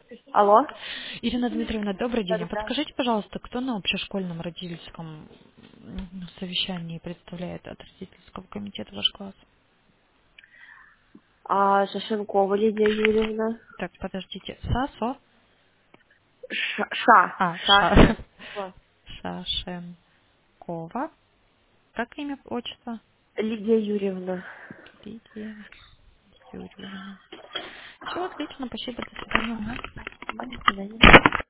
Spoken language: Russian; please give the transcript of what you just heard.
Алло? Ирина Дмитриевна, добрый день. А Да-да-да. подскажите, пожалуйста, кто на общешкольном родительском совещании представляет от родительского комитета ваш класс? А Шашенкова Лидия Юрьевна. Так, подождите. Сасо? Шаша. Шашенкова. Как имя, отчество? Лидия Юрьевна. Лидия Юрьевна. Все отлично, спасибо, до свидания. Спасибо, до свидания.